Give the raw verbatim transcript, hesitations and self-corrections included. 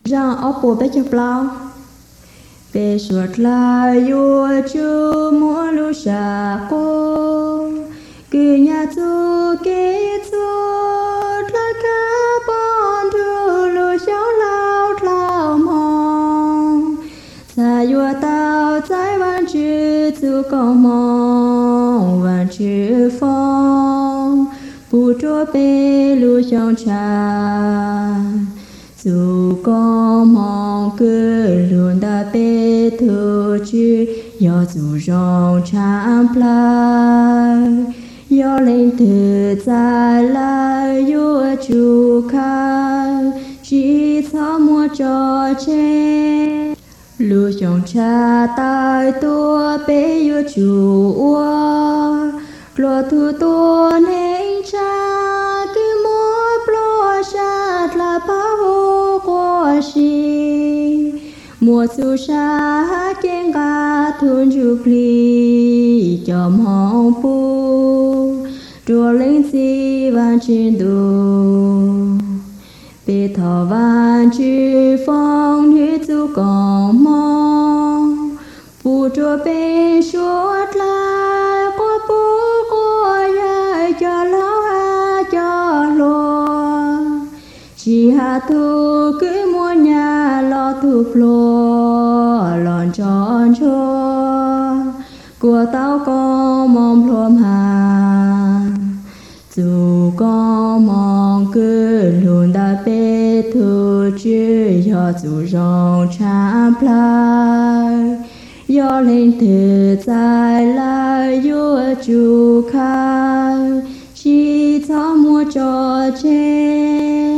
rằng ở bộ bé chụp lao về suốt là yêu chú mua lu sa cô cứ nhà chú kế chú là cả bọn chú lu cháu lao lao mong sa yêu tao trái văn chữ chú con mong văn chữ phong bù chúa bê lu trong trà dù có mong cứ luôn đã bê thơ chứ do dù rong chạm lại do lên từ dài lại yêu chú khăn chỉ thọ mua cho chê lu trong trà tai tua bê yêu chú ua lo thu tua nên cha cứ mua lo sát là bao qua si mùa su sa kiên ga thun chu pli cho mong pu chùa linh si van trên đồ bê thọ van chư phong như chu còn mong pu chùa bê suốt la qua pu qua ya cho lão ha cho lo chỉ hạ thu cứ mua nhà lo thu lo lòn tròn cho của tao có mong lom hà dù có mong cứ luôn đã bê thu chứ do dù rong chạm lại do lên từ dài lại yêu chú khăn chỉ thọ mua cho chê